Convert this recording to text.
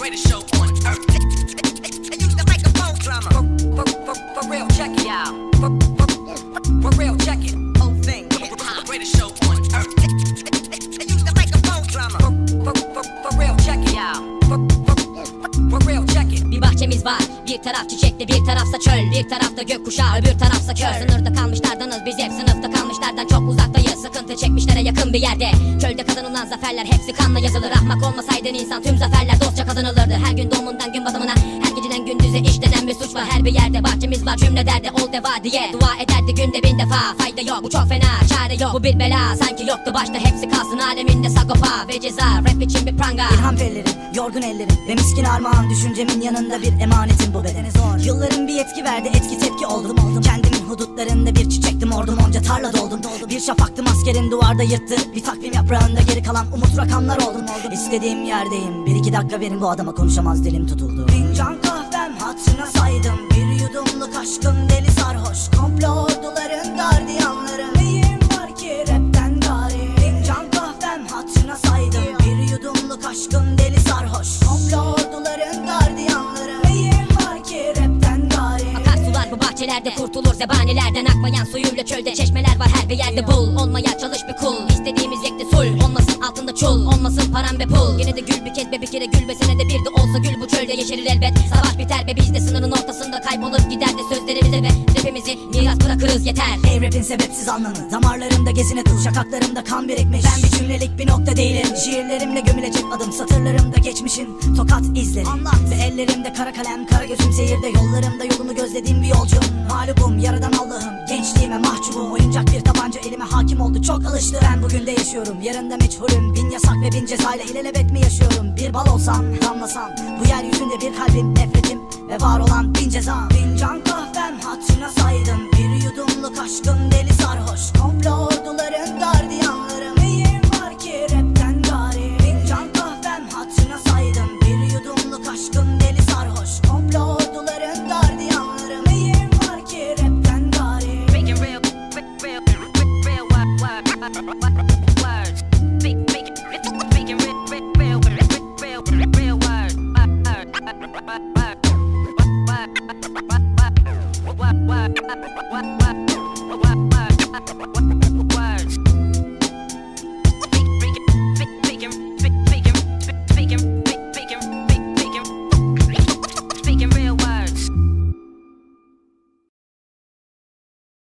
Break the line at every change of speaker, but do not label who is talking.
greatest show on earth. I use the microphone drama. For real, check it out. For real, check it. Whole thing. Greatest show on earth. I use the microphone drama. For real, check it out. For real, check it.
Bir bahçemiz var, bir taraf çiçekli, bir tarafsa çöl, bir tarafta gökkuşağı, öbür tarafsa kör. Sınırda kalmışlardanız biz hep, sınıfta kalmışlardan çok uzaktayız. Sıkıntı çekmişlere yakın bir yerde. Çölde kazanılan zaferler hepsi kanla yazılır. Ahmak olmasaydın insan tüm zaferler dostça kazanılırdı. Her gün doğumundan gün batımına, her geceden gündüze işlenen bir suç var her bir yerde. Bahçemiz var cümle derdi ol deva diye dua ederdi günde bin defa. Fayda yok, bu çok fena, çare yok, bu bir bela. Sanki yoktu başta, hepsi kalsın aleminde sagopa ve ceza. Rap için bir pranga.
İlham pellerim, yorgun ellerim ve miskin armağan. Düşüncemin yanında bir emanetim bu bedene zor. Yılların bir yetki verdi, etki tepki oldum. Kendimin hudutlarında bir çiçektim, ordum onca tarla doldum. Bir şafaktım askerin duvarda yırttı, bir takvim yaprağında geri kalan umut rakamlar oldum. İstediğim yerdeyim, bir iki dakika verin, bu adama konuşamaz dilim tutuldu. Fincan kahvem hatırına saydım, bir yudumluk aşkın deli sarhoş. Komplo orduların gardiyanları, neyim var ki rapten gari. Fincan kahvem hatırına saydım, bir yudumluk aşkın deli sarhoş. Komplo orduların gardiyanları, neyim var ki rapten gari.
Akarsular bu bahçelerde, kurtulur zebanilerden. Akmayan suyuyla çölde çeşmeler var her bir yerde bul. Olmaya çalış bir kul, istediğimiz yekte sul. Olmasın altında çul, olmasın param ve pul. Yine de gül bir kez be, bir kere gülmesine de bir de olsa gül. Bu çölde yeşerir elbet, savaş biter be, biz de sınırın ortasında kaybolup gider de sözlerimize ve rapimizi miras bırakırız yeter.
Ey rapin sebepsiz anlamı, damarlarımda gezine tuz, şakaklarımda kan birikmiş. Ben bir cümlelik bir nokta değilim, şiirlerimle gömülecek adım. Satırlarımda geçmişin tokat izleri, anlat. Ve ellerimde kara kalem, kara gözüm seyirde. Yollarımda yolumu gözlediğim bir yolcuyum. Mağlubum, yaradan Allah'ım, gençliğime mahcubum. Oyuncak bir tabanca elime hakim oldu, çok alıştı. Ben bugün de yaşıyorum, yarında meçhulüm. Bin yasak ve bin cezayla ilelebet mi yaşıyorum? Bir bal olsam, damlasam, bu yeryüzünde bir kalbim, nefretim ve var olan bin ceza. Fincan kahvem hatırına saydım, bir yudumluk aşkın deli sarhoş. Komplo orduların gardiyanları, neyim var ki rapten gari. Fincan kahvem hatırına saydım, bir yudumluk aşkın deli sarhoş. Komplo orduların gardiyanları, neyim var ki rapten gari.
Making real,